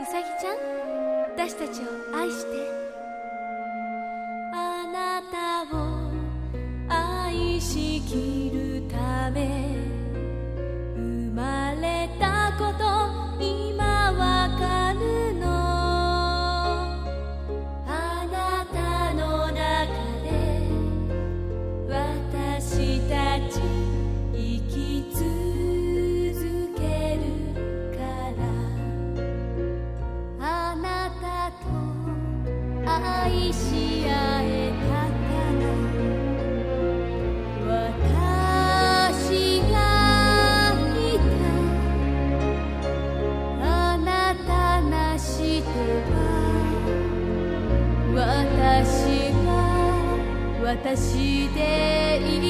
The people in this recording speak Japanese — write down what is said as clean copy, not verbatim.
さぎちゃん、私たちを愛して。あなたを愛しきるため生まれたこと今わかるの。あなたの中で私たち生き続けるから。あなたと愛し合えたから私がいた。あなたなしでは私は私でいい。